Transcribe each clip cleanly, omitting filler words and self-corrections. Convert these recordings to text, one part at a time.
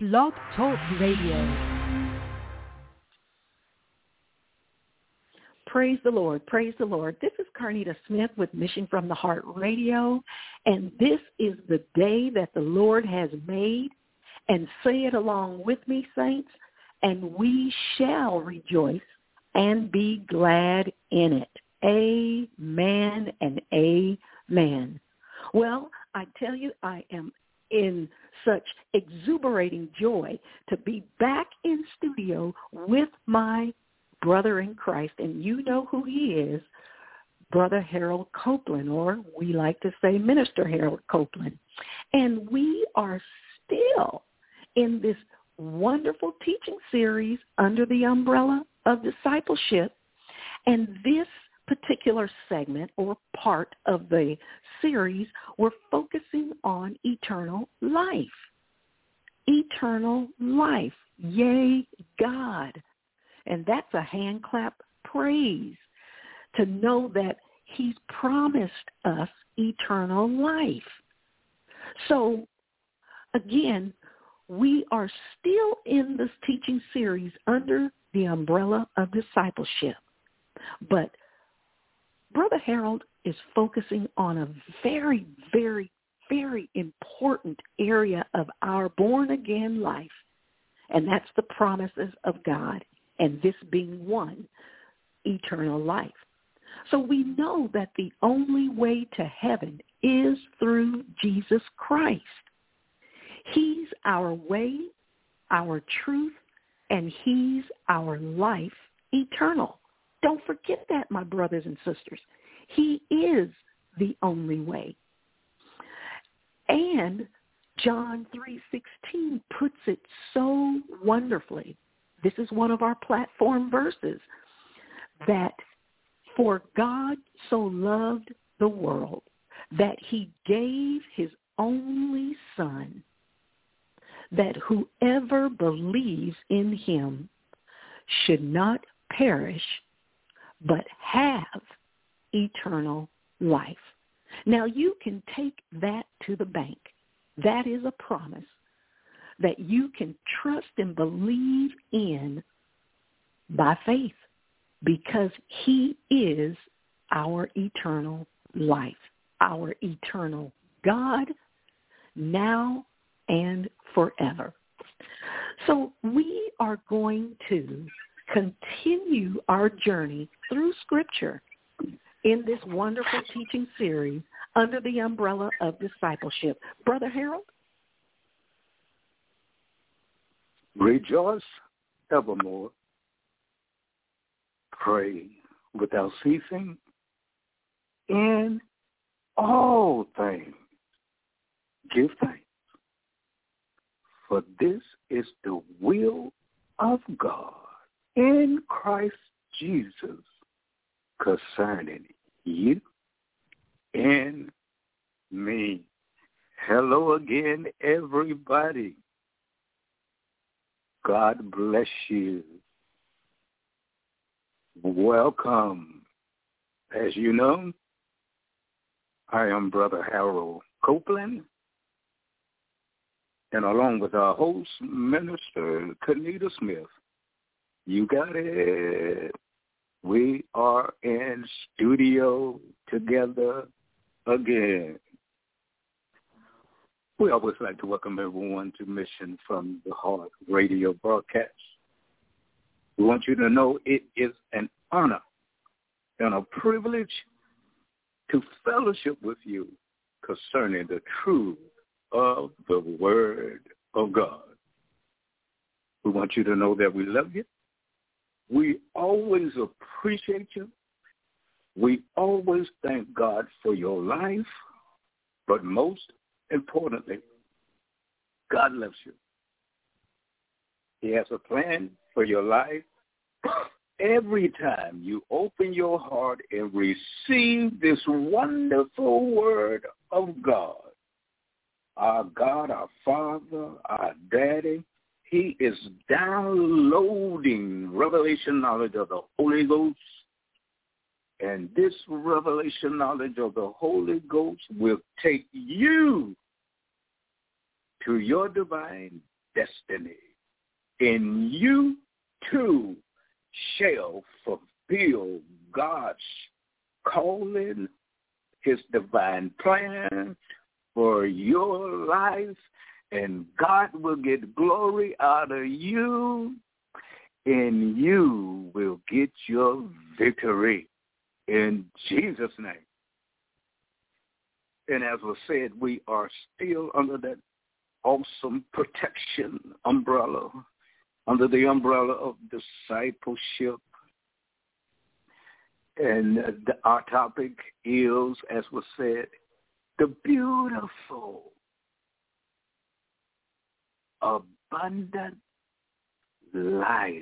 Blog Talk Radio. Praise the Lord. Praise the Lord. This is Carnita Smith with Mission from the Heart Radio, and this is the day that the Lord has made. And say it along with me, saints, and we shall rejoice and be glad in it. Amen and amen. Well, I tell you, I am in such exuberating joy to be back in studio with my brother in Christ, and you know who he is, Brother Harold Copeland, or we like to say Minister Harold Copeland. And we are still in this wonderful teaching series under the umbrella of discipleship. And this particular segment or part of the series, we're focusing on eternal life. Eternal life. Yay, God. And that's a hand clap praise to know that he's promised us eternal life. So, again, we are still in this teaching series under the umbrella of discipleship. But Brother Harold is focusing on a very, very, very important area of our born-again life, and that's the promises of God, and this being one, eternal life. So we know that the only way to heaven is through Jesus Christ. He's our way, our truth, and he's our life eternal. Don't forget that, my brothers and sisters. He is the only way. And John 3:16 puts it so wonderfully. This is one of our platform verses, that for God so loved the world that he gave his only Son, that whoever believes in him should not perish, but have eternal life. Now, you can take that to the bank. That is a promise that you can trust and believe in by faith, because he is our eternal life, our eternal God, now and forever. So we are going to continue our journey through Scripture in this wonderful teaching series under the umbrella of discipleship. Brother Harold? Rejoice evermore. Pray without ceasing. In all things, give thanks. For this is the will of God in Christ Jesus concerning you and me. Hello again, everybody. God bless you. Welcome. As you know, I am Brother Harold Copeland, and along with our host, Minister Carnita Smith, you got it. We are in studio together again. We always like to welcome everyone to Mission from the Heart radio broadcast. We want you to know it is an honor and a privilege to fellowship with you concerning the truth of the Word of God. We want you to know that we love you. We always appreciate you. We always thank God for your life. But most importantly, God loves you. He has a plan for your life. Every time you open your heart and receive this wonderful Word of God, our God, our Father, our Daddy, he is downloading revelation knowledge of the Holy Ghost. And this revelation knowledge of the Holy Ghost will take you to your divine destiny. And you too shall fulfill God's calling, his divine plan for your life, and God will get glory out of you, and you will get your victory in Jesus' name. And as was said, we are still under that awesome protection umbrella, under the umbrella of discipleship. And our topic is, as was said, the beautiful, abundant life.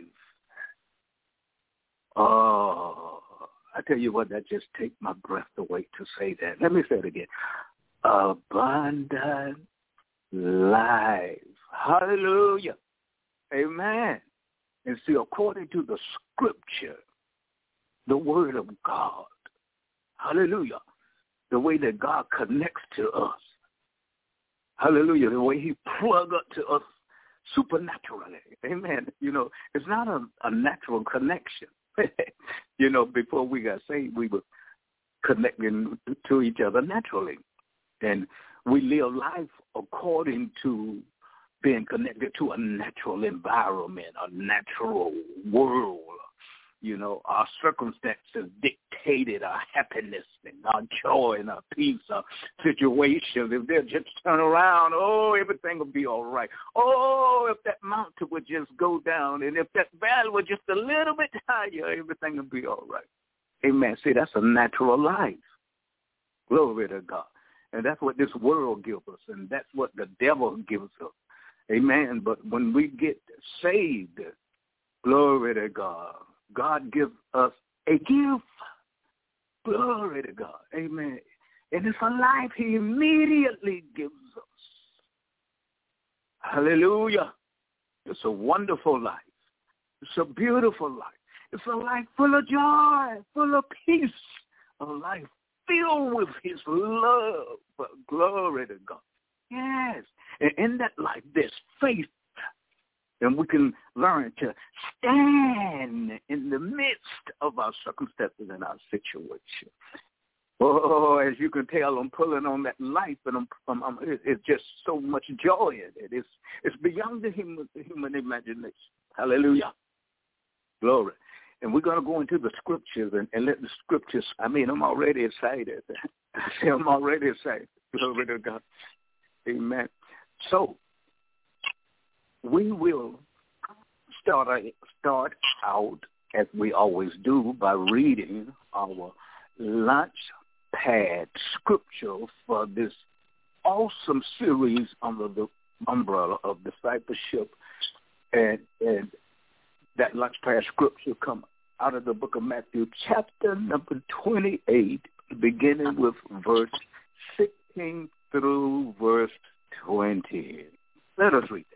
Oh, I tell you what, that just takes my breath away to say that. Let me say it again. Abundant life. Hallelujah. Amen. And see, according to the scripture, the word of God, hallelujah, the way that God connects to us, hallelujah, the way he plugs up to us supernaturally, amen. You know, it's not a natural connection. You know, before we got saved, we were connecting to each other naturally. And we live life according to being connected to a natural environment, a natural world. You know, our circumstances dictated our happiness and our joy and our peace, our situations. If they'll just turn around, oh, everything will be all right. Oh, if that mountain would just go down, and if that valley was just a little bit higher, everything will be all right. Amen. See, that's a natural life. Glory to God. And that's what this world gives us, and that's what the devil gives us. Amen. But when we get saved, glory to God, God gives us a gift. Glory to God. Amen. And it's a life he immediately gives us. Hallelujah. It's a wonderful life. It's a beautiful life. It's a life full of joy, full of peace, a life filled with his love. Glory to God. Yes. And in that life, there's faith. And we can learn to stand in the midst of our circumstances and our situation. Oh, as you can tell, I'm pulling on that life, and it's just so much joy in it. It's beyond the human imagination. Hallelujah. Glory. And we're going to go into the scriptures and let the scriptures, I'm already excited. I'm already excited. Glory to God. Amen. So, we will start out, as we always do, by reading our launch pad scripture for this awesome series under the umbrella of discipleship. And that launch pad scripture comes out of the book of Matthew, chapter number 28, beginning with verse 16 through verse 20. Let us read that.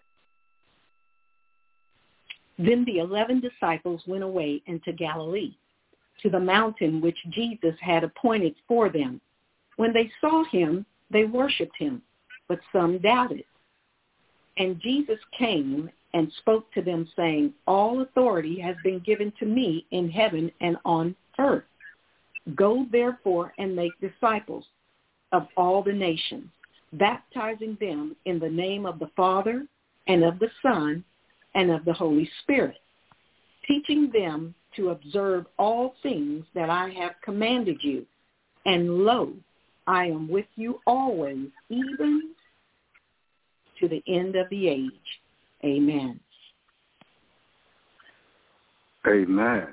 Then the 11 disciples went away into Galilee, to the mountain which Jesus had appointed for them. When they saw him, they worshipped him, but some doubted. And Jesus came and spoke to them, saying, All authority has been given to me in heaven and on earth. Go therefore and make disciples of all the nations, baptizing them in the name of the Father and of the Son and of the Holy Spirit, teaching them to observe all things that I have commanded you. And lo, I am with you always, even to the end of the age. Amen. Amen.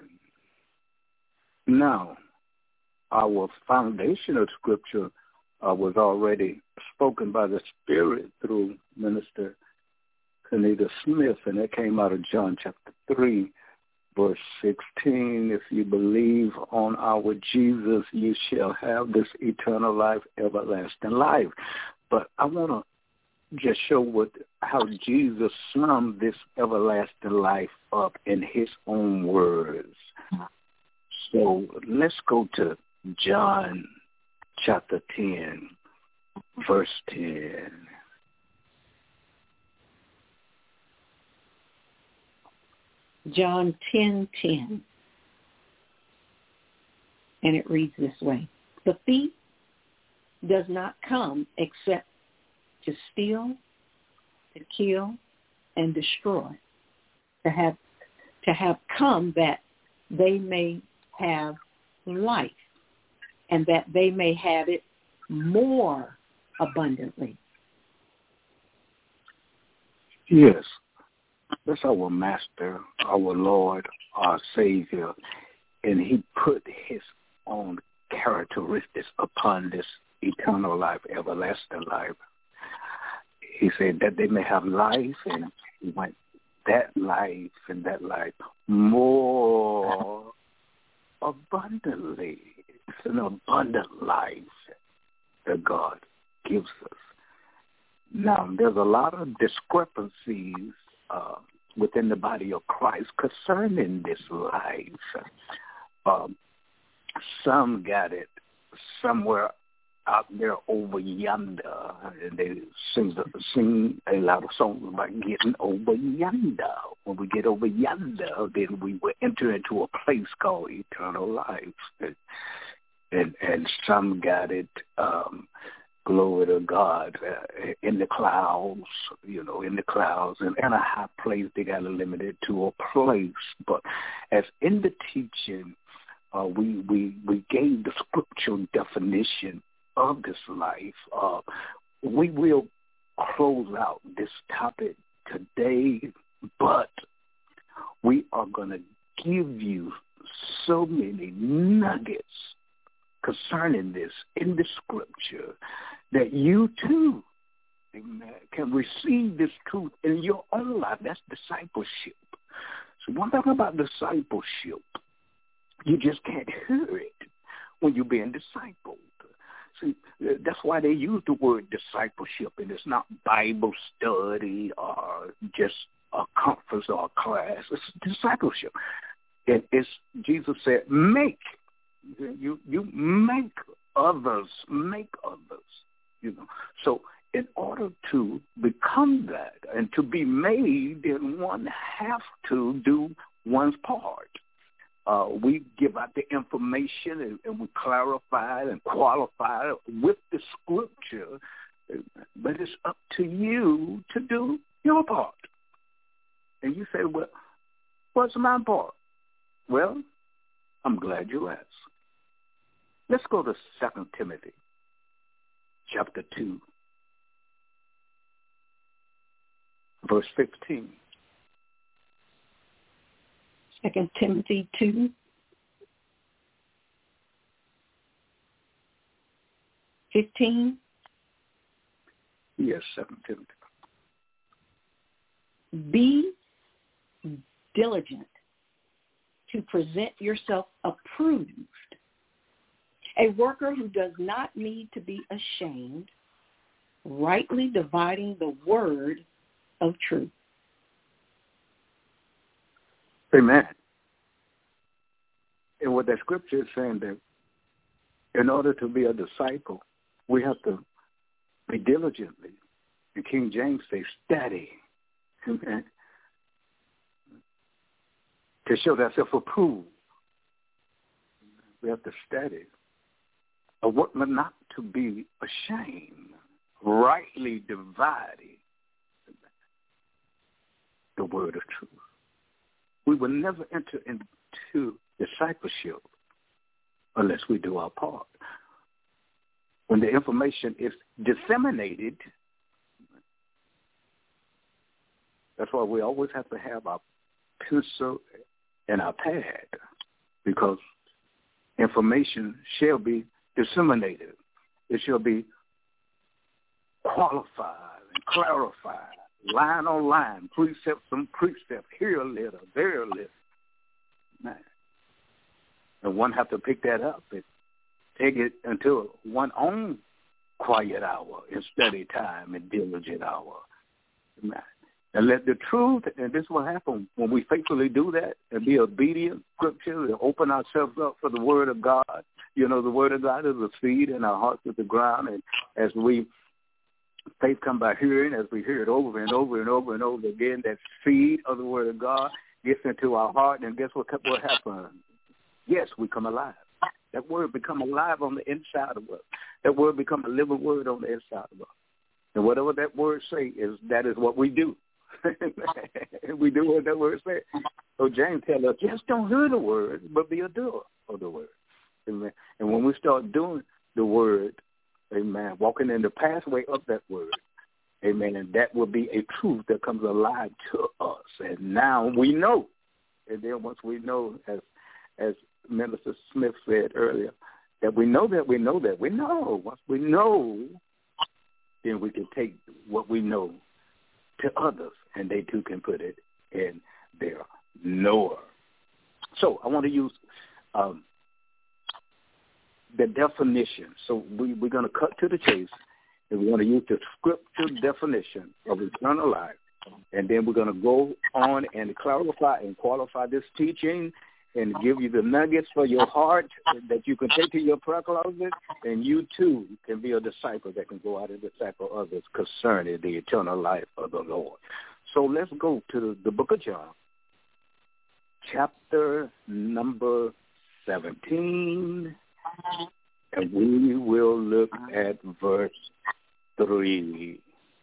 Now, our foundational scripture was already spoken by the Spirit through Minister Cornita Smith, and it came out of John chapter 3, verse 16. If you believe on our Jesus, you shall have this eternal life, everlasting life. But I want to just show how Jesus summed this everlasting life up in his own words. So let's go to John chapter 10, verse 10. John 10:10. And it reads this way. The thief does not come except to steal, to kill, and destroy. To have come that they may have life, and that they may have it more abundantly. Yes, that's our Master, our Lord, our Savior, and he put his own characteristics upon this eternal life, everlasting life. He said that they may have life, and he went that life and that life more abundantly. It's an abundant life that God gives us. Now, there's a lot of discrepancies within the body of Christ concerning this life. Some got it somewhere out there over yonder, and they sing a lot of songs about getting over yonder. When we get over yonder, then we will enter into a place called eternal life. And some got it, glory to God, in the clouds, in the clouds, and in a high place. They got it limited to a place. But as in the teaching, we gave the scriptural definition of this life. We will close out this topic today, but we are going to give you so many nuggets concerning this in the scripture that you too, amen, can receive this truth in your own life. That's discipleship. So one thing about discipleship, you just can't hear it when you're being discipled. See, that's why they use the word discipleship, and it's not Bible study or just a conference or a class. It's discipleship. And it's, Jesus said, make. You make others, So in order to become that and to be made, then one has to do one's part. We give out the information and we clarify and qualify with the scripture, but it's up to you to do your part. And you say, well, what's my part? Well, I'm glad you asked. Let's go to 2 Timothy chapter 2, verse 15. 2 Timothy 2, 15. Yes, 2 Timothy. Be diligent to present yourself approved, a worker who does not need to be ashamed, rightly dividing the word of truth. Amen. And what that scripture is saying, that in order to be a disciple, we have to be diligently. And King James says, study. Amen. To show thyself approved. We have to study. A workman not to be ashamed, rightly dividing the word of truth. We will never enter into discipleship unless we do our part. When the information is disseminated, that's why we always have to have our pencil and our pad, because information shall be disseminated. It shall be qualified and clarified, line on line, precept on precept, here a little, there a little. Man. And one have to pick that up and take it into one's own quiet hour and study time and diligent hour. Man. And let the truth, and this will happen when we faithfully do that and be obedient, scripture, and open ourselves up for the word of God. You know, the word of God is a seed and our hearts is the ground. And as faith come by hearing, as we hear it over and over and over and over again, that seed of the word of God, gets into our heart, and guess what happens? Yes, we come alive. That word become alive on the inside of us. That word become a living word on the inside of us. And whatever that word say that is what we do. We do what that word says. So James tells us, just don't hear the word, but be a doer of the word. Amen. And when we start doing the word, amen, walking in the pathway of that word, amen, and that will be a truth that comes alive to us. And now we know. And then once we know, as Minister Smith said earlier, that we know that we know that we know. Once we know, then we can take what we know to others, and they too can put it in their knower. So I want to use the definition. So we're going to cut to the chase, and we're going to use the scripture definition of eternal life, and then we're going to go on and clarify and qualify this teaching and give you the nuggets for your heart that you can take to your prayer closet, and you too can be a disciple that can go out and disciple others concerning the eternal life of the Lord. So let's go to the book of John, chapter number 17, and we will look at verse 3.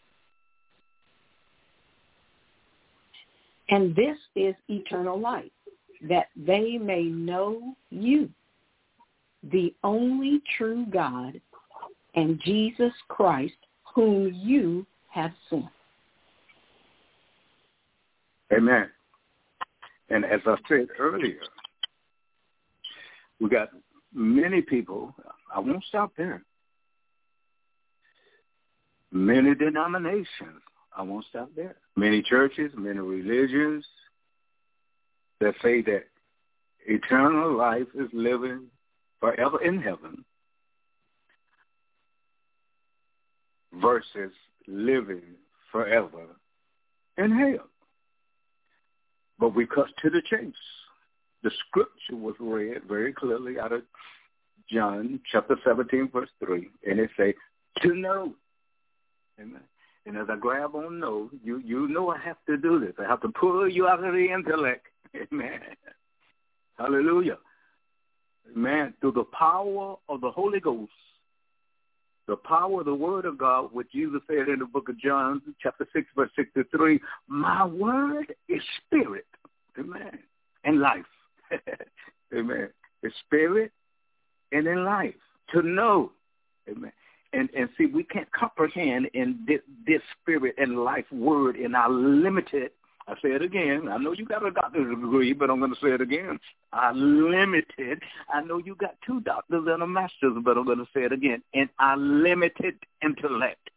And this is eternal life, that they may know you, the only true God, and Jesus Christ, whom you have sent. Amen. And as I said earlier, we got many people, I won't stop there, many denominations, I won't stop there, many churches, many religions, that say that eternal life is living forever in heaven versus living forever in hell. But we cut to the chase. The scripture was read very clearly out of John chapter 17, verse 3, and it say, to know. Amen. And as I grab on know, you know I have to do this. I have to pull you out of the intellect. Amen. Hallelujah. Amen. Through the power of the Holy Ghost, the power of the Word of God, which Jesus said in the book of John, chapter 6, verse 63, my word is spirit. Amen. And life. Amen. It's spirit and in life. To know. Amen. And see, we can't comprehend in this spirit and life word in our limited, I say it again, I know you got a doctor's degree, but I'm going to say it again, our limited, I know you got 2 doctors and a master's, but I'm going to say it again, in our limited intellect.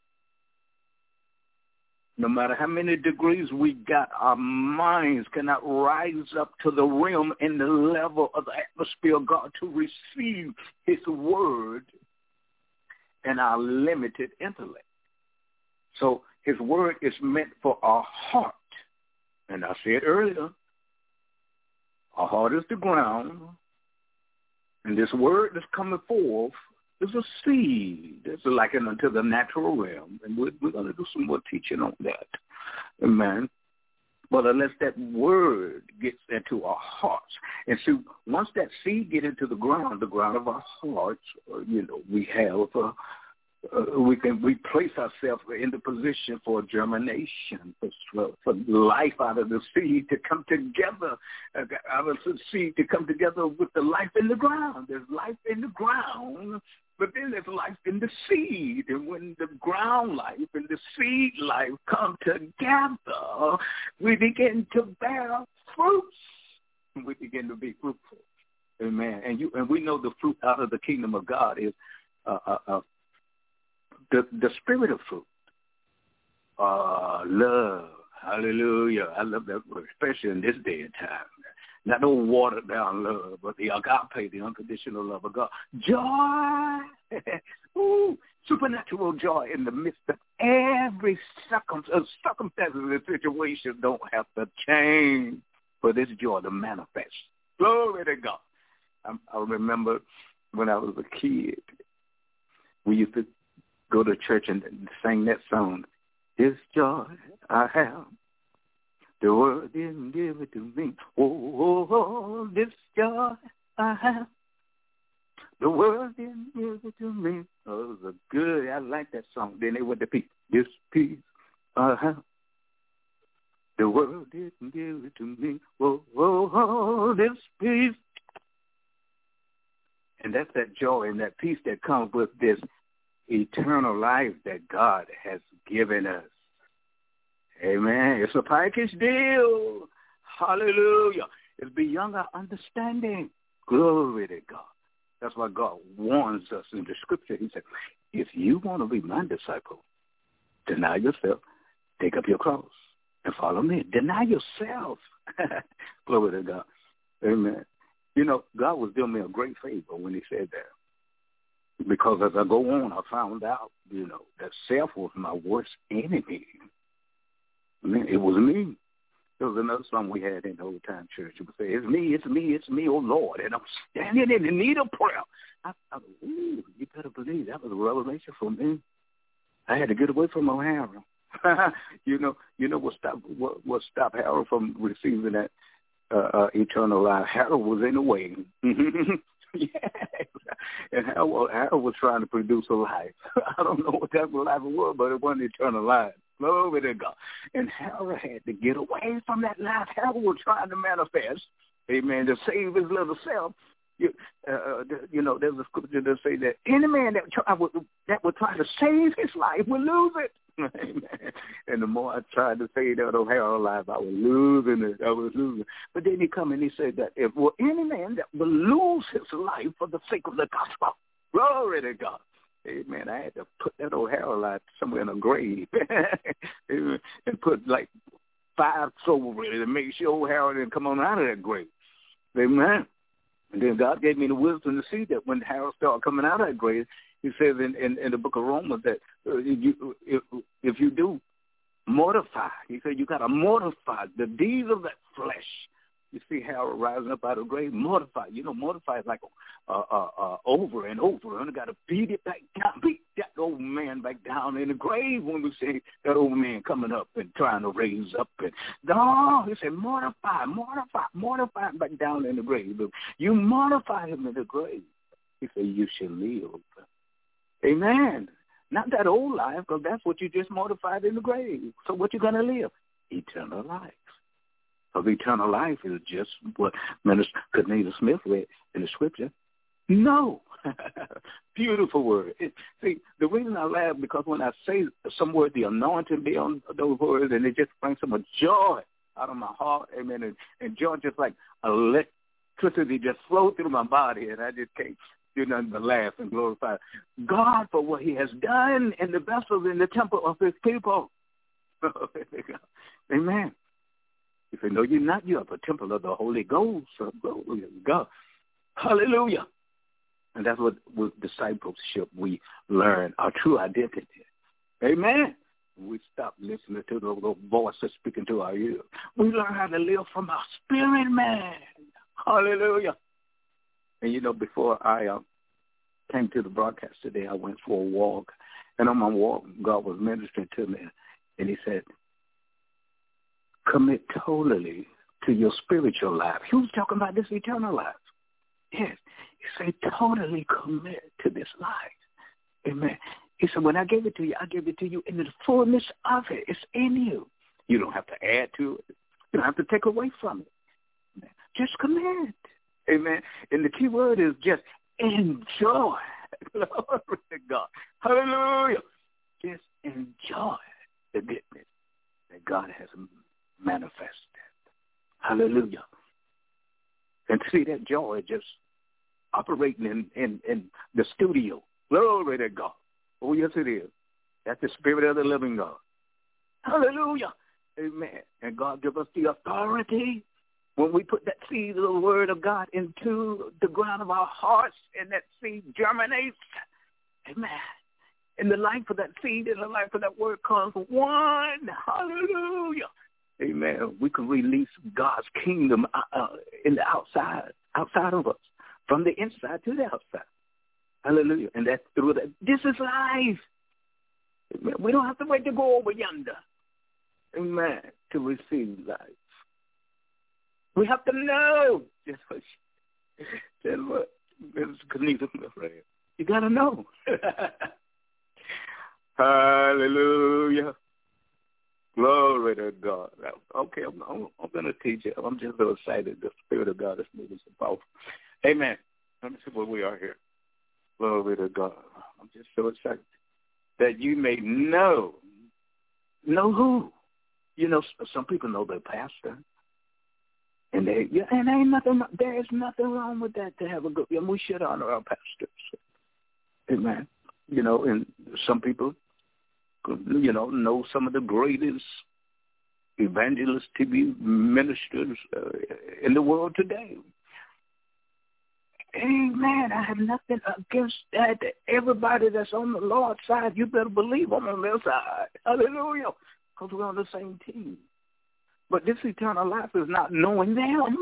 No matter how many degrees we got, our minds cannot rise up to the realm and the level of the atmosphere of God to receive his word and our limited intellect. So his word is meant for our heart. And I said earlier, our heart is the ground, and this word that's coming forth is a seed. It's likened unto the natural realm, and we're going to do some more teaching on that. Amen. But unless that word gets into our hearts, and see, once that seed gets into the ground of our hearts, we have, we place ourselves in the position for germination, for life out of the seed to come together, out of the seed to come together with the life in the ground. There's life in the ground, but then there's life in the seed. And when the ground life and the seed life come together, we begin to bear fruits. We begin to be fruitful. Amen. And we know the fruit out of the kingdom of God is the spirit of fruit. Love. Hallelujah. I love that word, especially in this day and time. Not no watered down love, but the agape, the unconditional love of God. Joy. Ooh, supernatural joy in the midst of every circumstance and situation don't have to change for this joy to manifest. Glory to God. I remember when I was a kid, we used to go to church and sing that song, This Joy I Have, The world didn't give it to me. Oh, this joy I have. The world didn't give it to me. Oh, it was good. I like that song. Then they went to peace. This peace I have. The world didn't give it to me. Oh, this peace. And that's that joy and that peace that comes with this eternal life that God has given us. Amen. It's a package deal. Hallelujah. It's beyond our understanding. Glory to God. That's why God warns us in the scripture. He said, if you want to be my disciple, deny yourself, take up your cross, and follow me. Deny yourself. Glory to God. Amen. You know, God was doing me a great favor when he said that. Because as I go on, I found out, you know, that self was my worst enemy. I mean, it was me. There was another song we had in the old time church. It would say, it's me, oh Lord, and I'm standing in the need of prayer. Ooh, you better believe that was a revelation for me. I had to get away from O'Hara. you know what stopped Harold from receiving that eternal life? Harold was in the way. Yeah. And Harold was trying to produce a life. I don't know what type of life it was, but it wasn't eternal life. Glory to God. And Harold had to get away from that life Harold was trying to manifest, amen, to save his little self. You know, there's a scripture that say that any man that would try to save his life would lose it. Amen. And the more I tried to save that O'Hara life, I was losing it. But then he come and he said that if any man that will lose his life for the sake of the gospel, glory to God. Amen. I had to put that O'Hara life somewhere in a grave and put like 5 souls in it to make sure O'Hara didn't come on out of that grave. Amen. And then God gave me the wisdom to see that when Harold started coming out of that grave, he says in the book of Romans that if you do mortify, he said you got to mortify the deeds of that flesh. You see Harold rising up out of the grave, mortify. You know, mortify is like over and over. And I got to beat it back down, beat that old man back down in the grave when we see that old man coming up and trying to raise up. And no, he said mortify back down in the grave. You mortify him in the grave. He said you shall live. Amen. Not that old life, because that's what you just mortified in the grave. So what you going to live? Eternal life. Of eternal life is just what Minister Cornelia Smith read in the scripture. No. Beautiful word. See, the reason I laugh, because when I say some word, the anointing be on those words, and it just brings so much joy out of my heart. Amen. And joy just like electricity just flow through my body, and I just can't do nothing but laugh and glorify God for what he has done in the vessels in the temple of his people. Amen. If you know you're not, you have a temple of the Holy Ghost. So glory to God. Hallelujah. And that's what with discipleship we learn our true identity. Amen. We stop listening to those voices speaking to our ears. We learn how to live from our spirit, man. Hallelujah. And, you know, before I came to the broadcast today, I went for a walk. And on my walk, God was ministering to me. And he said, commit totally to your spiritual life. He was talking about this eternal life. Yes. He said, totally commit to this life. Amen. He said, when I gave it to you, I gave it to you in the fullness of it. It's in you. You don't have to add to it. You don't have to take away from it. Amen. Just commit. Amen. And the key word is just enjoy. Glory to God. Hallelujah. Just enjoy the goodness that God has manifested. Hallelujah. And see that joy just operating in the studio. Glory to God. Oh, yes, it is. That's the spirit of the living God. Hallelujah. Amen. And God give us the authority when we put that seed of the word of God into the ground of our hearts, and that seed germinates. Amen. And the life of that seed and the life of that word comes one. Hallelujah. Amen. We can release God's kingdom in the outside of us, from the inside to the outside. Hallelujah. And that's through that. This is life. Amen. We don't have to wait to go over yonder. amen, to receive life. We have to know. Just what Mrs. Kenita, my friend. You got to know. Hallelujah. Glory to God. Okay, I'm going to teach you. I'm just so excited. The Spirit of God is moving so powerful. Amen. Let me see where we are here. Glory to God. I'm just so excited that you may know. Know who? You know, some people know their pastor. And there is nothing wrong with that to have a good, and we should honor our pastors. Amen. You know, and some people, you know some of the greatest evangelist TV ministers in the world today. Amen. I have nothing against that. Everybody that's on the Lord's side, you better believe I'm on their side. Hallelujah. Because we're on the same team. But this eternal life is not knowing them.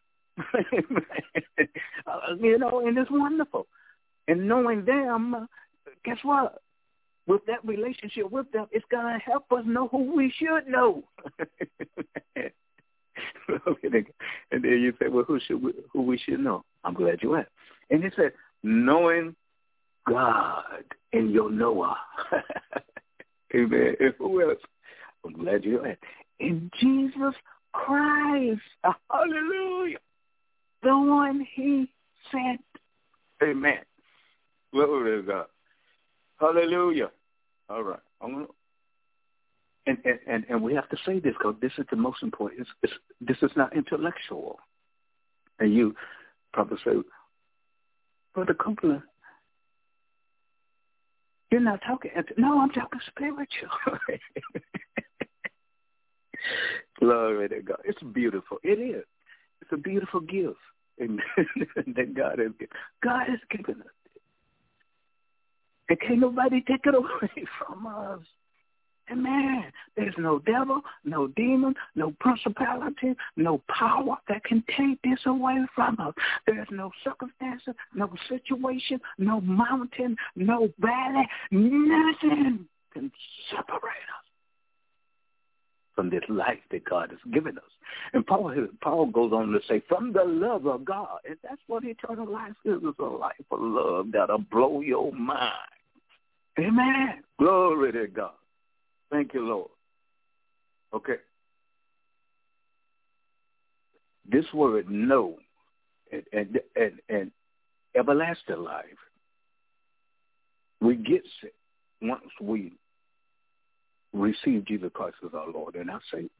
You know, and it's wonderful. And knowing them, guess what? With that relationship with them, it's going to help us know who we should know. And then you say, well, who we should know? I'm glad you asked. And he said, knowing God in your Noah. Amen. And who else? I'm glad you asked. In Jesus Christ. Hallelujah. The one he sent. Amen. Glory to God. Hallelujah. All right. And we have to say this because this is the most important. This is not intellectual. And you probably say, Brother Copeland, you're not talking. No, I'm talking spiritual. Glory to God. It's beautiful. It is. It's a beautiful gift. Amen. That God has given. God has given us. And can't nobody take it away from us. Amen. There's no devil, no demon, no principality, no power that can take this away from us. There's no circumstance, no situation, no mountain, no valley, nothing can separate us from this life that God has given us. And Paul goes on to say, from the love of God. And that's what eternal life is. It's a life of love that'll blow your mind. Amen. Glory to God. Thank you, Lord. Okay. This word know and everlasting life, we get it once we receive Jesus Christ as our Lord and our Savior.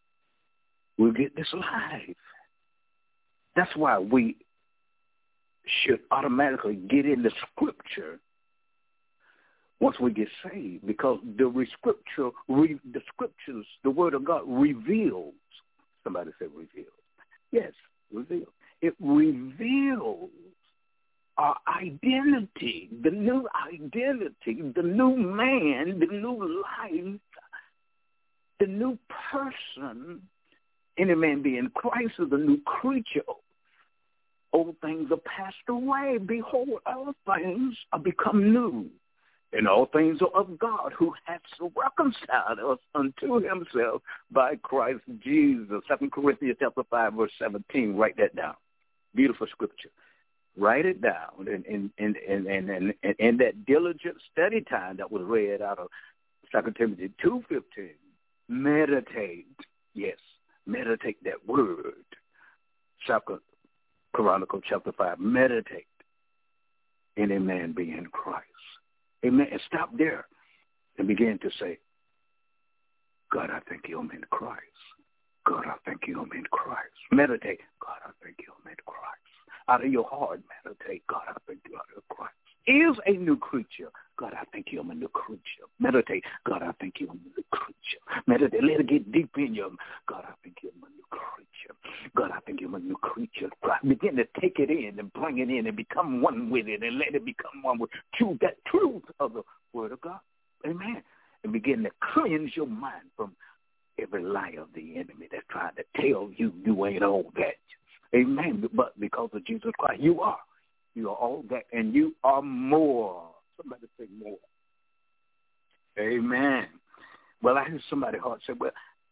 We get this life. That's why we should automatically get in the Scripture once we get saved, because the scriptures, the Word of God reveals. Somebody said reveals. Yes, reveals. It reveals our identity, the new identity, the new man, the new life, the new person. Any man being Christ is a new creature. Old things are passed away. Behold, all things are become new. And all things are of God, who hath reconciled us unto himself by Christ Jesus. 2 Corinthians chapter 5, verse 17. Write that down. Beautiful scripture. Write it down. And that diligent study time that was read out of 2 Timothy 2:15. Meditate. Yes, meditate that word. 2 Chronicles chapter 5. Meditate. Any man be in Christ. Amen. And stop there and begin to say, God, I thank you I'm in Christ. God, I thank you I'm in Christ. Meditate. God, I thank you I'm in Christ. Out of your heart, meditate. God, I thank you I'm in Christ. Is a new creature. God, I thank you I'm a new creature. Meditate. God, I thank you I'm a new creature. Meditate. Let it get deep in you. God, I thank you I'm a new creature. God, I thank you I'm a new creature. God, begin to take it in and bring it in and become one with it and let it become one with that truth of the Word of God. Amen. And begin to cleanse your mind from every lie of the enemy that's trying to tell you you ain't all that. Amen. But because of Jesus Christ, you are. You are all that, and you are more. Somebody say more. Amen. Well, I hear somebody's heart say, well,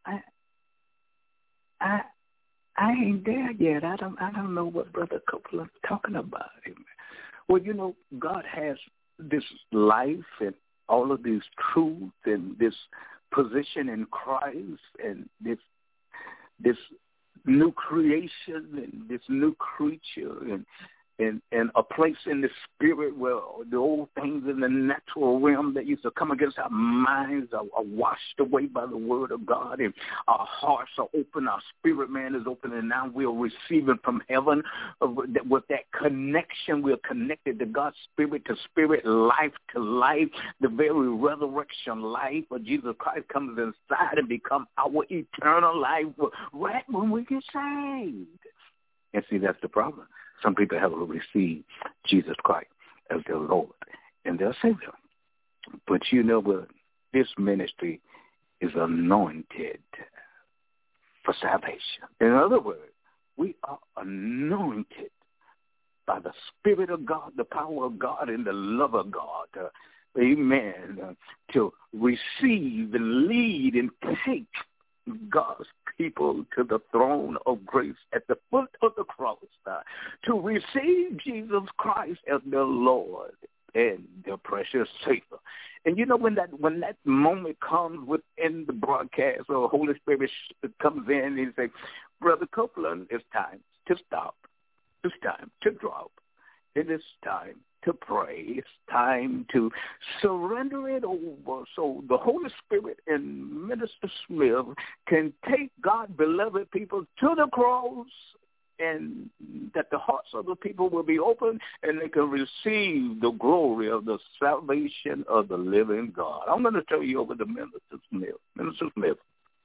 I ain't there yet. I don't know what Brother Copeland's talking about. Well, you know, God has this life and all of these truths and this position in Christ and this new creation and this new creature and a place in the spirit where the old things in the natural realm that used to come against our minds are washed away by the word of God, and our hearts are open, our spirit man is open, and now we're receiving from heaven with that connection. We're connected to God's spirit to spirit, life to life. The very resurrection life of Jesus Christ comes inside and becomes our eternal life right when we get saved. And see, that's the problem. Some people haven't received Jesus Christ as their Lord and their Savior. But you know what? This ministry is anointed for salvation. In other words, we are anointed by the Spirit of God, the power of God, and the love of God. Amen. To receive and lead and take God's people to the throne of grace at the foot of the cross, to receive Jesus Christ as their Lord and their precious Savior. And you know, when that moment comes within the broadcast, or the Holy Spirit comes in and says, Brother Copeland, it's time to stop. It's time to drop. It is time to pray. It's time to surrender it over so the Holy Spirit and Minister Smith can take God, beloved people, to the cross, and that the hearts of the people will be open and they can receive the glory of the salvation of the living God. I'm going to turn you over to Minister Smith. Minister Smith.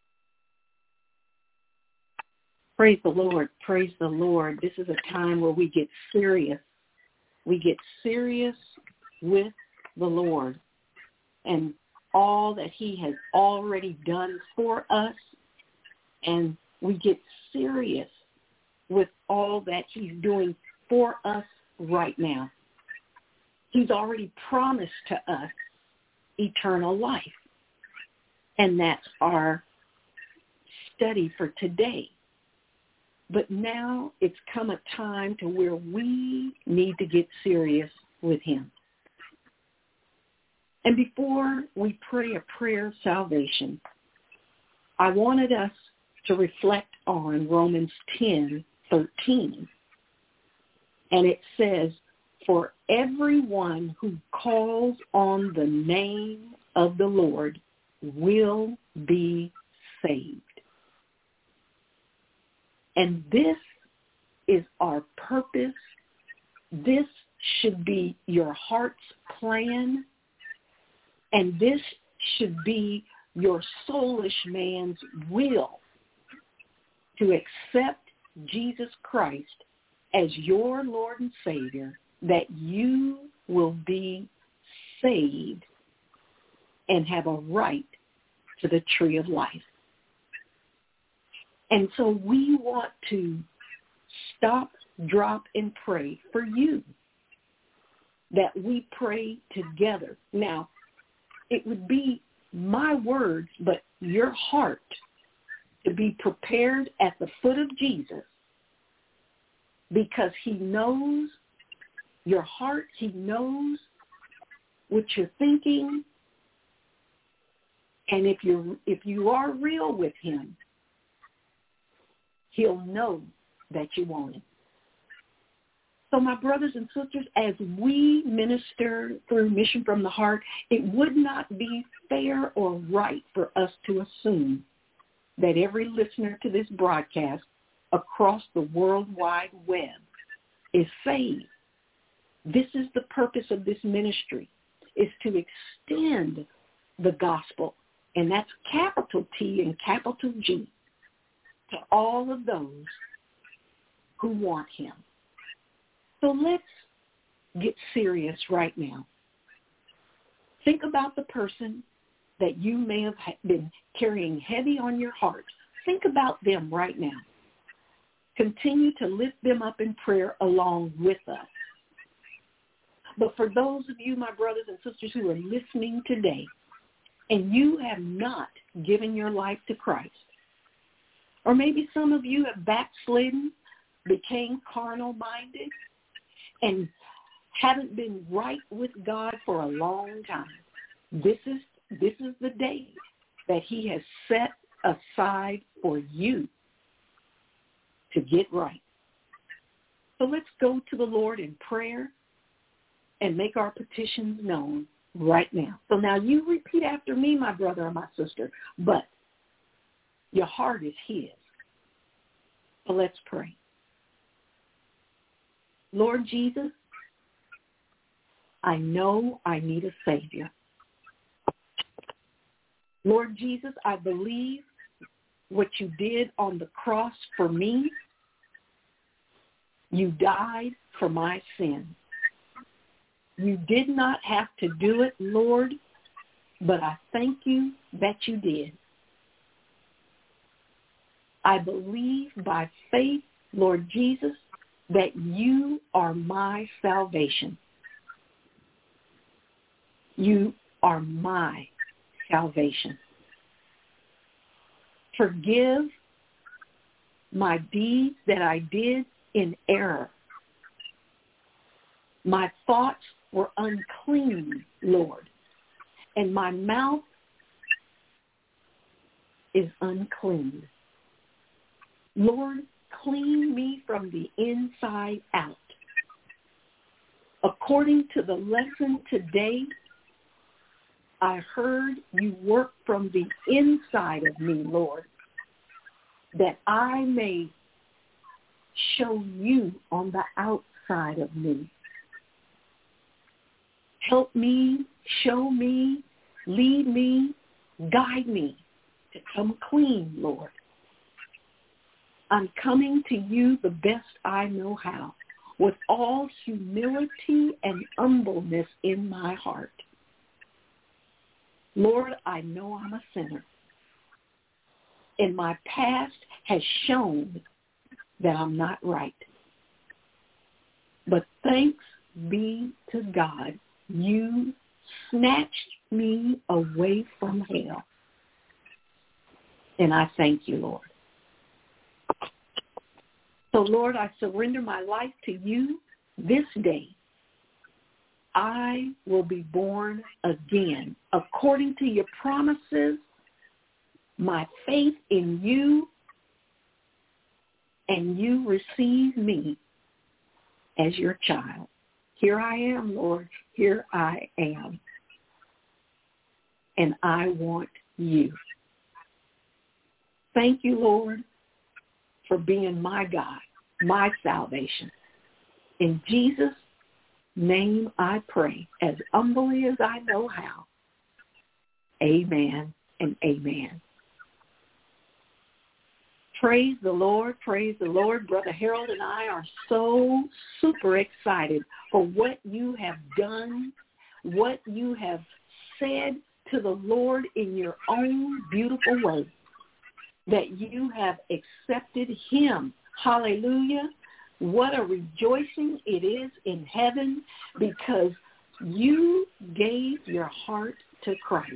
Praise the Lord. Praise the Lord. This is a time where we get serious. We get serious with the Lord and all that he has already done for us, and we get serious with all that he's doing for us right now. He's already promised to us eternal life, and that's our study for today. But now it's come a time to where we need to get serious with him. And before we pray a prayer of salvation, I wanted us to reflect on Romans 10:13. And it says, for everyone who calls on the name of the Lord will be saved. And this is our purpose. This should be your heart's plan. And this should be your soulish man's will to accept Jesus Christ as your Lord and Savior, that you will be saved and have a right to the tree of life. And so we want to stop, drop, and pray for you, that we pray together. Now, it would be my words, but your heart to be prepared at the foot of Jesus, because he knows your heart. He knows what you're thinking. And if you are real with him, he'll know that you want him. So my brothers and sisters, as we minister through Mission from the Heart, it would not be fair or right for us to assume that every listener to this broadcast across the World Wide Web is saved. This is the purpose of this ministry, is to extend the gospel, and that's capital T and capital G, to all of those who want him. So let's get serious right now. Think about the person that you may have been carrying heavy on your heart. Think about them right now. Continue to lift them up in prayer along with us. But for those of you, my brothers and sisters, who are listening today, and you have not given your life to Christ, Or maybe some of you have backslidden, became carnal-minded, and haven't been right with God for a long time. This is the day that he has set aside for you to get right. So let's go to the Lord in prayer and make our petitions known right now. So now you repeat after me, my brother or my sister, but your heart is his. So let's pray. Lord Jesus, I know I need a Savior. Lord Jesus, I believe what you did on the cross for me. You died for my sin. You did not have to do it, Lord, but I thank you that you did. I believe by faith, Lord Jesus, that you are my salvation. You are my salvation. Forgive my deeds that I did in error. My thoughts were unclean, Lord, and my mouth is unclean. Lord, clean me from the inside out. According to the lesson today, I heard you work from the inside of me, Lord, that I may show you on the outside of me. Help me, show me, lead me, guide me to come clean, Lord. I'm coming to you the best I know how, with all humility and humbleness in my heart. Lord, I know I'm a sinner, and my past has shown that I'm not right. But thanks be to God, you snatched me away from hell. And I thank you, Lord. So, Lord, I surrender my life to you this day. I will be born again. According to your promises, my faith in you, and you receive me as your child. Here I am, Lord. Here I am. And I want you. Thank you, Lord, for being my God, my salvation. In Jesus' name I pray, as humbly as I know how. Amen and amen. Praise the Lord, praise the Lord. Brother Harold and I are so super excited for what you have done, what you have said to the Lord in your own beautiful way, that you have accepted him. Hallelujah. What a rejoicing it is in heaven because you gave your heart to Christ.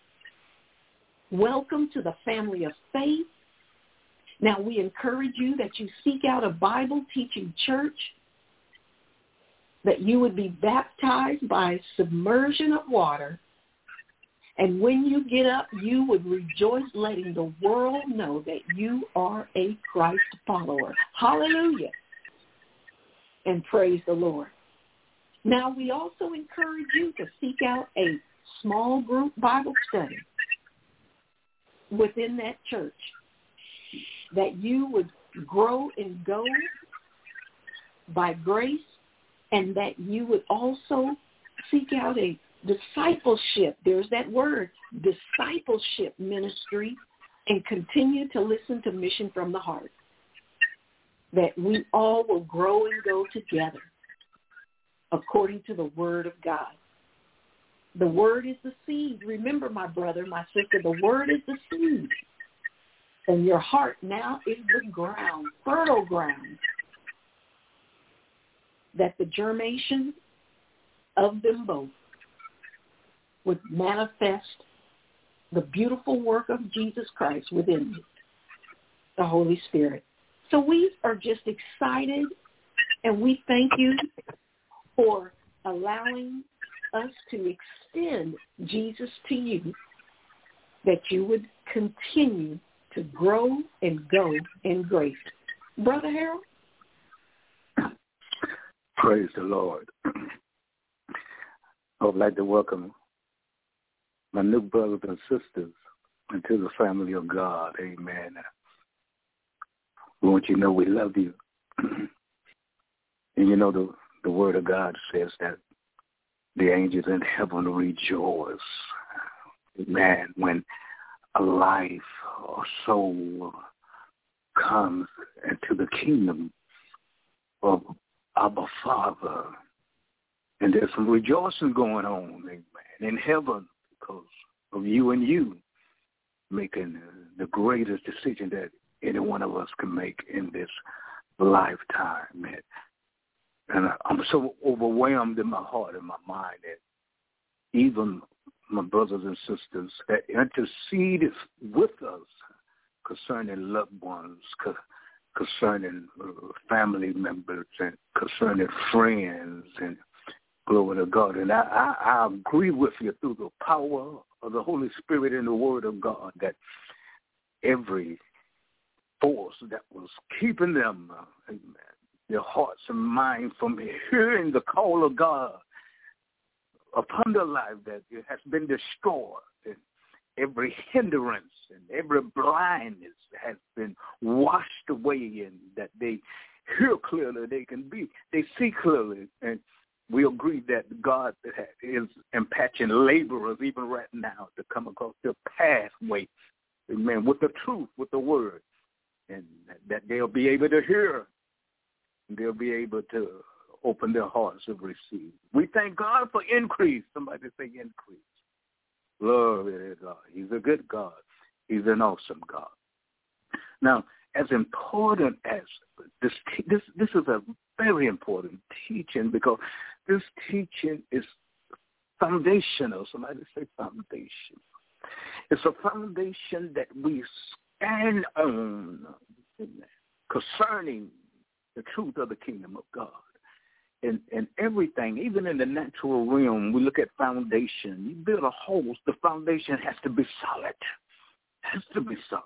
Welcome to the family of faith. Now, we encourage you that you seek out a Bible-teaching church, that you would be baptized by submersion of water, and when you get up, you would rejoice letting the world know that you are a Christ follower. Hallelujah. And praise the Lord. Now, we also encourage you to seek out a small group Bible study within that church, that you would grow and go by grace, and that you would also seek out a discipleship, there's that word, discipleship ministry, and continue to listen to Mission from the Heart, that we all will grow and go together according to the Word of God. The Word is the seed. Remember, my brother, my sister, the Word is the seed. And your heart now is the ground, fertile ground, that the germination of them both would manifest the beautiful work of Jesus Christ within you. the Holy Spirit. So we are just excited, and we thank you for allowing us to extend Jesus to you, that you would continue to grow and go in grace. Brother Harold? Praise the Lord. I would like to welcome my new brothers and sisters into the family of God. Amen. We want you to know we love you. And you know the word of God says that the angels in heaven rejoice. Amen. When a life or soul comes into the kingdom of Abba Father. And there's some rejoicing going on, amen, in heaven because of you and you making the greatest decision that any one of us can make in this lifetime. And I'm so overwhelmed in my heart and my mind that even my brothers and sisters that intercede with us concerning loved ones, concerning family members, and concerning friends, and glory to God. And I agree with you through the power of the Holy Spirit and the Word of God that every force that was keeping them, amen, their hearts and minds from hearing the call of God upon their life, that it has been destroyed. And every hindrance and every blindness has been washed away, and that they hear clearly, they see clearly. And we agree that God is impatching laborers even right now to come across their pathway, amen, with the truth, with the word, and that they'll be able to hear. They'll be able to open their hearts and receive. We thank God for increase. Somebody say increase. Glory to God. He's a good God. He's an awesome God. Now, as important as this is a very important teaching, because this teaching is foundational. Somebody say foundation. It's a foundation that we stand on concerning the truth of the kingdom of God. And everything, even in the natural realm, we look at foundation. You build a house, the foundation has to be solid. Has to be solid.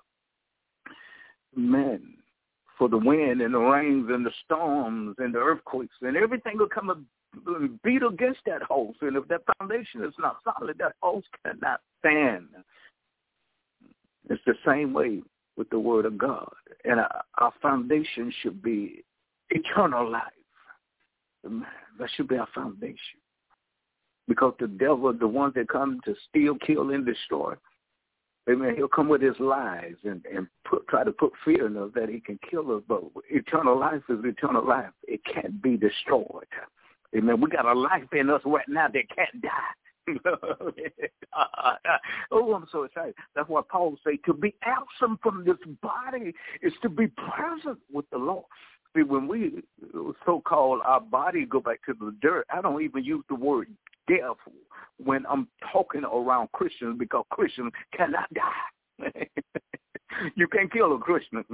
Man, for the wind and the rains and the storms and the earthquakes and everything will come and beat against that house. And if that foundation is not solid, that house cannot stand. It's the same way with the Word of God. And our foundation should be eternal life. That should be our foundation. Because the devil, the ones that come to steal, kill, and destroy, amen, he'll come with his lies and try to put fear in us that he can kill us. But eternal life is eternal life. It can't be destroyed. Amen. We got a life in us right now that can't die. Oh, I'm so excited. That's why Paul say to be absent from this body is to be present with the Lord. See, when we so-called our body go back to the dirt, I don't even use the word death when I'm talking around Christians, because Christians cannot die. You can't kill a Christian.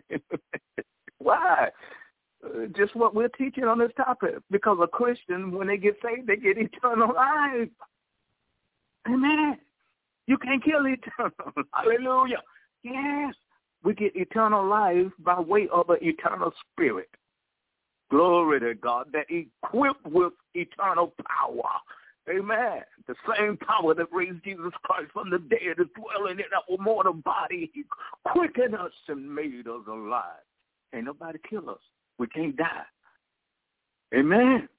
Why? Just what we're teaching on this topic. Because a Christian, when they get saved, they get eternal life. Amen. You can't kill eternal. Hallelujah. Yes. We get eternal life by way of an eternal spirit. Glory to God, that equipped with eternal power. Amen. The same power that raised Jesus Christ from the dead is dwelling in our mortal body. He quickened us and made us alive. Ain't nobody kill us. We can't die. Amen.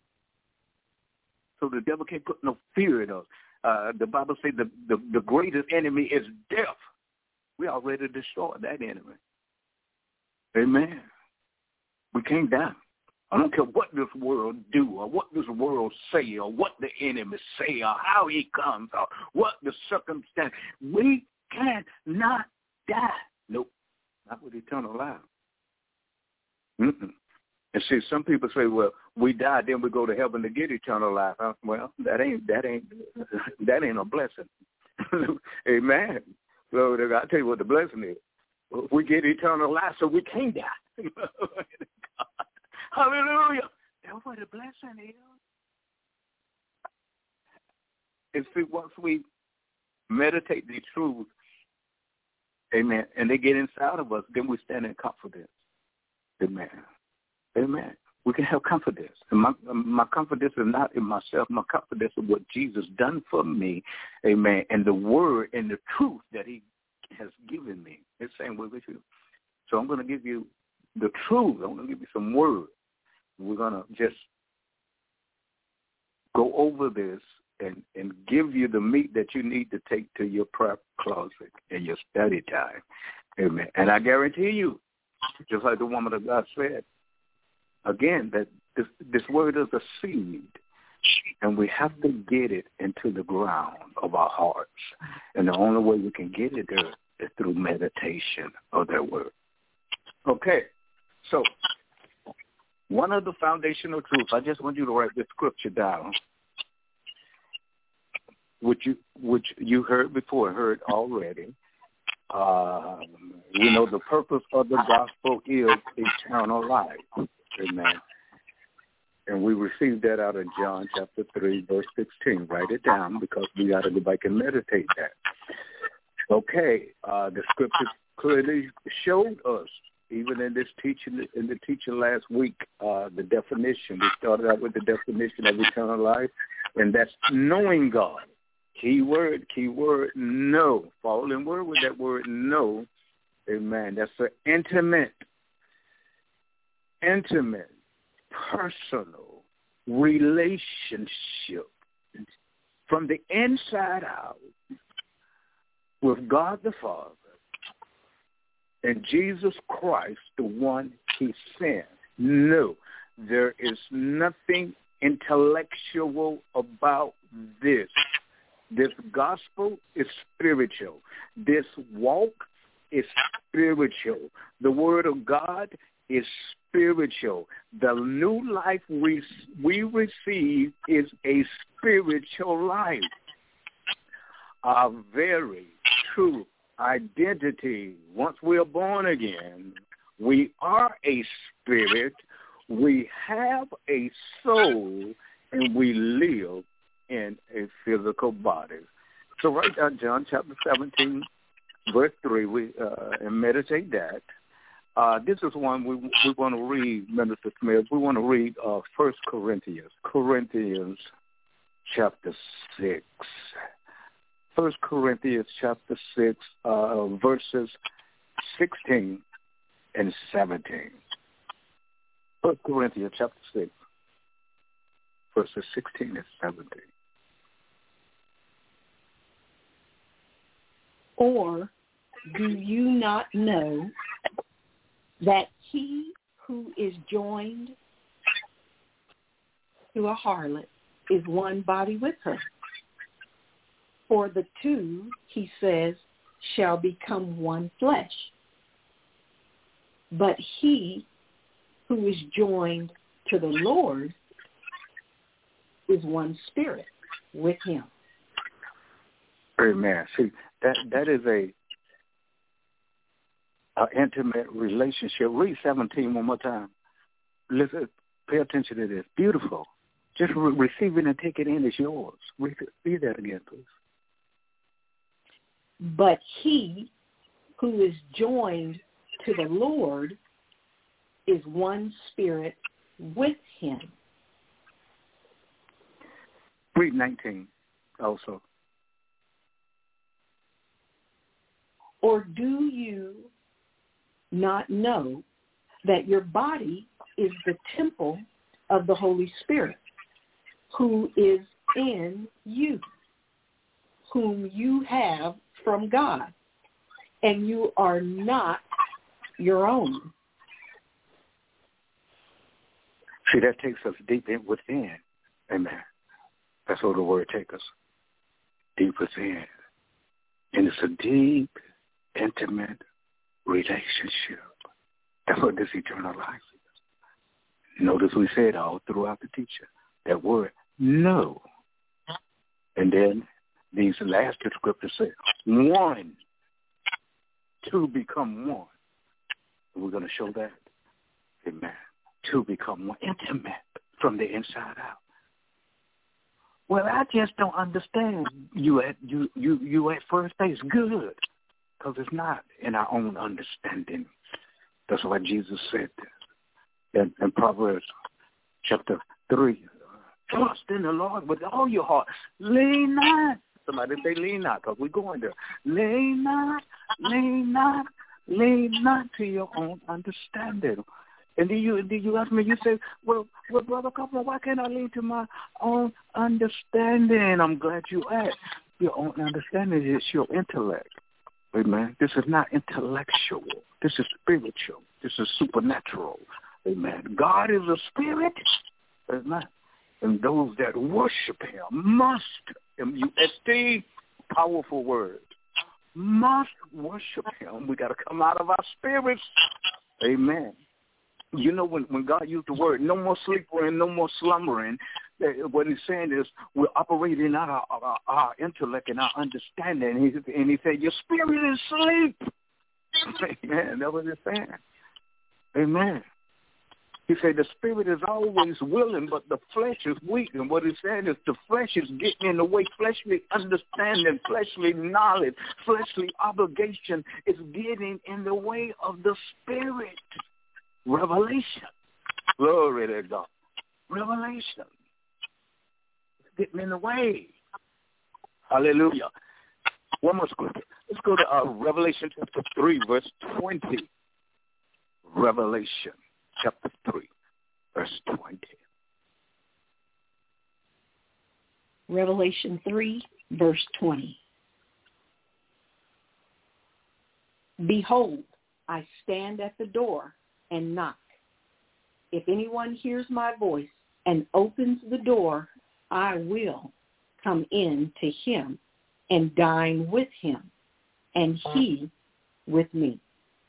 So the devil can't put no fear in us. The Bible says the greatest enemy is death. We already destroyed that enemy. Amen. We can't die. I don't care what this world do or what this world say or what the enemy say or how he comes or what the circumstance. We cannot die. Nope. Not with eternal life. Mm-mm. And see, some people say, well, we die, then we go to heaven to get eternal life. Well, that ain't a blessing. Amen. So I'll tell you what the blessing is. we get eternal life, so we can't die. Hallelujah. That's what the blessing is. And see, once we meditate the truth, amen, and they get inside of us, then we stand in confidence. Amen. Amen. We can have confidence. And my confidence is not in myself. My confidence is what Jesus done for me, amen, and the word and the truth that he has given me. It's the same way with you. So I'm going to give you the truth. I'm going to give you some words. We're going to just go over this and give you the meat that you need to take to your prayer closet and your study time. Amen. And I guarantee you, just like the woman of God said, again, that this word is a seed, and we have to get it into the ground of our hearts. And the only way we can get it there is through meditation of that word. Okay, so one of the foundational truths, I just want you to write this scripture down, which you heard before, heard already. We know the purpose of the gospel is eternal life. Amen. And we received that out of John chapter 3, verse 16. Write it down because we got to go back and meditate that. Okay, the scripture clearly showed us, even in this teaching, in the teaching last week, the definition. We started out with the definition of eternal life, and that's knowing God. Key word, know. Fall in word with that word, know. Amen. That's an intimate, personal relationship from the inside out with God the Father and Jesus Christ, the one he sent. No, there is nothing intellectual about this. This gospel is spiritual. This walk is spiritual. The word of God is spiritual. The new life we receive is a spiritual life. Our very true identity, once we are born again, we are a spirit, we have a soul, and we live in a physical body. So write down John chapter 17, verse 3, and meditate that. This is one we want to read, Minister Smith. We want to read 1 Corinthians chapter 6. 1 Corinthians chapter 6, verses 16 and 17. 1 Corinthians chapter 6, verses 16 and 17. Or do you not know that he who is joined to a harlot is one body with her? For the two, he says, shall become one flesh. But he who is joined to the Lord is one spirit with him. Amen. See, that is a intimate relationship. Read 17 one more time. Listen, pay attention to this. Beautiful. Just receive it and take it in as yours. Read that again, please. But he who is joined to the Lord is one spirit with him. Read 19 also. Or do you not know that your body is the temple of the Holy Spirit, who is in you, whom you have from God, and you are not your own? See, that takes us deep in within. Amen. That's what the word takes us. Deep within. And it's a deep, intimate relationship. That's what this eternal life is. Notice we said all throughout the teacher, that word, know. And then these last two scriptures say, one. Two become one. We're going to show that. Amen. Two become one. Intimate from the inside out. Well, I just don't understand you at first base. Good. Because it's not in our own understanding. That's why Jesus said in Proverbs chapter 3. Trust in the Lord with all your heart. Lean not. Somebody say lean not, because we're going there. Lean not to your own understanding. And then you ask me, you say, well, Brother Copeland, why can't I lean to my own understanding? I'm glad you asked. Your own understanding is your intellect. Amen. This is not intellectual. This is spiritual. This is supernatural. Amen. God is a spirit. Amen. And those that worship him must, M-U-S-T, powerful word, must worship him. We got to come out of our spirits. Amen. You know, when God used the word, no more sleeping, no more slumbering, what he's saying is we're operating out our intellect and our understanding. And he said, your spirit is asleep. Amen. That's what he's saying. Amen. He said the spirit is always willing, but the flesh is weak. And what he's saying is the flesh is getting in the way. Fleshly understanding, fleshly knowledge, fleshly obligation is getting in the way of the spirit. Revelation. Glory to God. Revelation. It's getting in the way. Hallelujah. One more scripture. Let's go to Revelation chapter 3, verse 20. Revelation chapter 3, verse 20. Revelation 3, verse 20. Behold, I stand at the door and knock. If anyone hears my voice and opens the door, I will come in to him and dine with him, and he with me.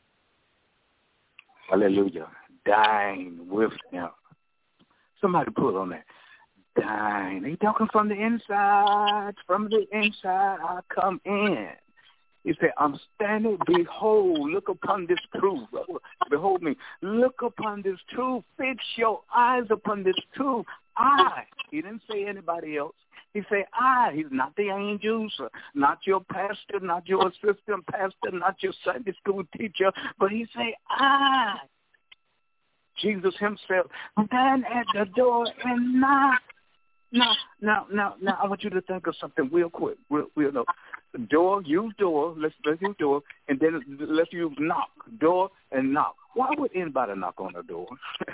Hallelujah. Dine with him. Somebody pull on that. Dine. He's talking from the inside. From the inside, I come in. He said, I'm standing, behold, look upon this truth. Behold me. Look upon this truth. Fix your eyes upon this truth. I. He didn't say anybody else. He said, I. He's not the angels, not your pastor, not your assistant pastor, not your Sunday school teacher, but he said, I. Jesus himself, stand at the door and knock. Now, I want you to think of something real quick. Real no. Door, use door. Let's use door, and then let's use knock. Door and knock. Why would anybody knock on the door?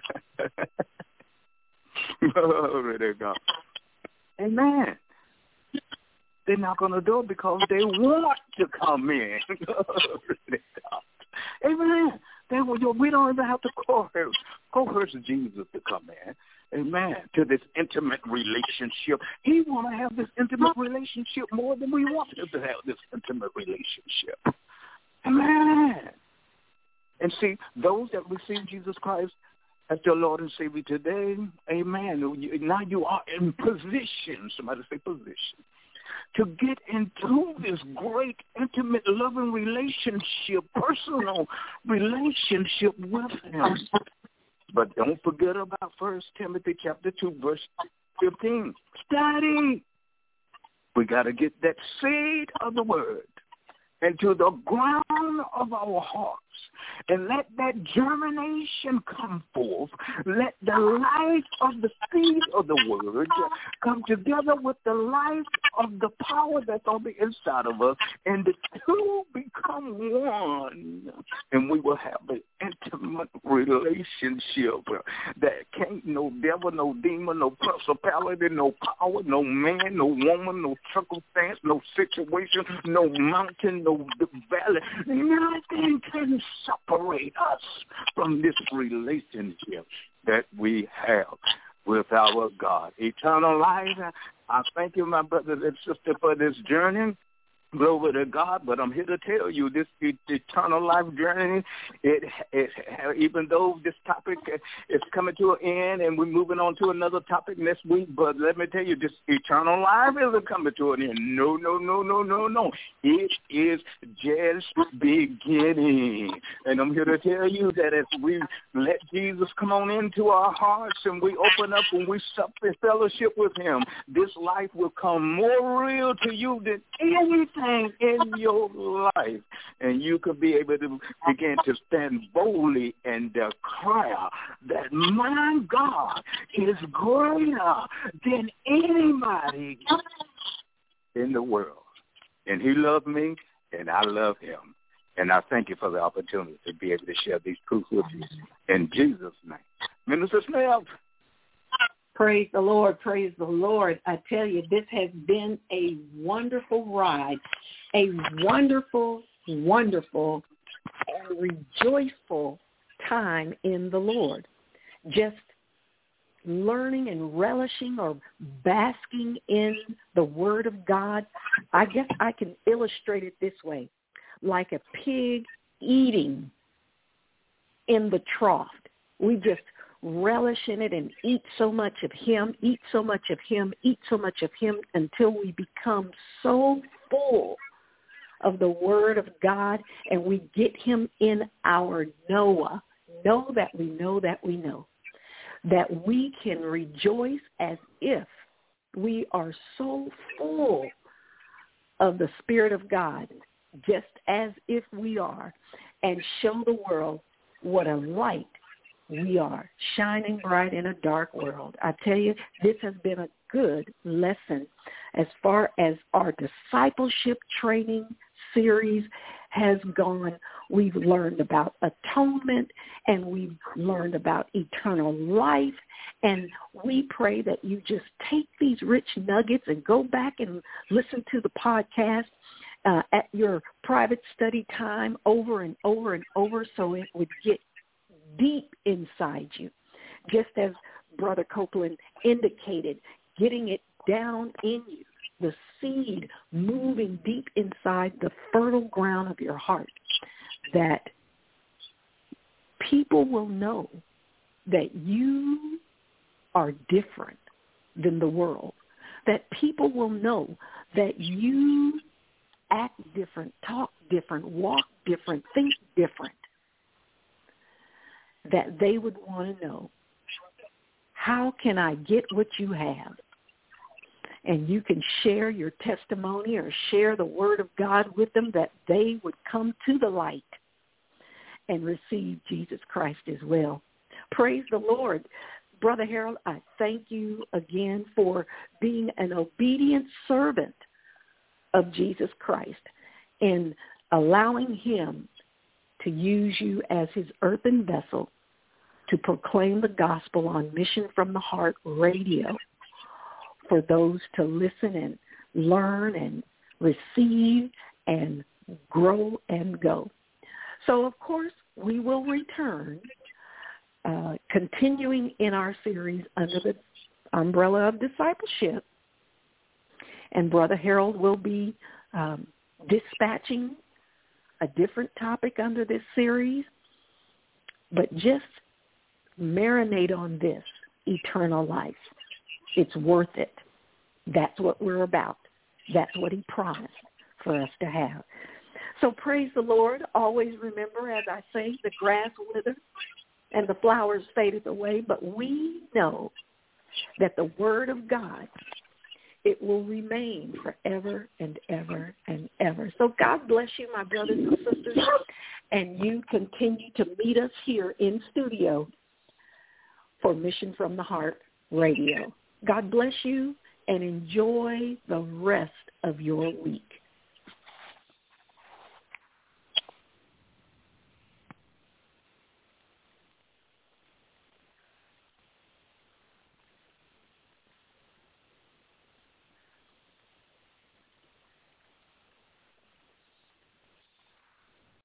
Glory to God. Amen. They knock on the door because they want to come in. Glory to God. Amen. We don't even have to coerce Jesus to come in. Amen. To this intimate relationship. He want to have this intimate relationship more than we want him to have this intimate relationship. Amen. And see, those that receive Jesus Christ as their Lord and Savior today, amen. Now you are in position, somebody say position, to get into this great, intimate, loving relationship, personal relationship with him. But don't forget about 1 Timothy chapter 2, verse 15. Study. We got to get that seed of the word into the ground of our hearts. And let that germination come forth. Let the life of the seed of the word come together with the life of the power that's on the inside of us. And the two become one. And we will have an intimate relationship that can't no devil, no demon, no principality, no power, no man, no woman, no circumstance, no situation, no mountain, no valley. Nothing can separate us from this relationship that we have with our God. Eternal life, I thank you, my brothers and sisters, for this journey. Glory to God, but I'm here to tell you this eternal life journey, even though this topic is coming to an end and we're moving on to another topic next week, but let me tell you, this eternal life isn't coming to an end. No. It is just beginning. And I'm here to tell you that if we let Jesus come on into our hearts and we open up and we sup in fellowship with him, this life will come more real to you than anything in your life, and you could be able to begin to stand boldly and declare that my God is greater than anybody in the world, and he loved me, and I love him, and I thank you for the opportunity to be able to share these truths with you in Jesus' name. Minister Smith. Praise the Lord. Praise the Lord. I tell you, this has been a wonderful ride, a wonderful, wonderful, and rejoiceful time in the Lord. Just learning and relishing or basking in the Word of God. I guess I can illustrate it this way, like a pig eating in the trough. We just relish in it and eat so much of him until we become so full of the Word of God and we get him in our Noah. Know that we know that we know that we can rejoice as if we are so full of the Spirit of God, just as if we are, and show the world what a light we are, shining bright in a dark world. I tell you, this has been a good lesson as far as our discipleship training series has gone. We've learned about atonement, and we've learned about eternal life, and we pray that you just take these rich nuggets and go back and listen to the podcast at your private study time over and over and over, so it would get deep inside you, just as Brother Copeland indicated, getting it down in you, the seed moving deep inside the fertile ground of your heart, that people will know that you are different than the world, that people will know that you act different, talk different, walk different, think different, that they would want to know, how can I get what you have? And you can share your testimony or share the Word of God with them, that they would come to the light and receive Jesus Christ as well. Praise the Lord. Brother Harold, I thank you again for being an obedient servant of Jesus Christ and allowing him to use you as his earthen vessel to proclaim the gospel on Mission from the Heart Radio for those to listen and learn and receive and grow and go. So, of course, we will return, continuing in our series under the umbrella of discipleship. And Brother Harold will be dispatching a different topic under this series. But just marinate on this, eternal life. It's worth it. That's what we're about. That's what he promised for us to have. So praise the Lord. Always remember, as I say, the grass withers and the flowers fadeth away, but we know that the Word of God, it will remain forever and ever and ever. So God bless you, my brothers and sisters, and you continue to meet us here in studio for Mission from the Heart Radio. God bless you, and enjoy the rest of your week.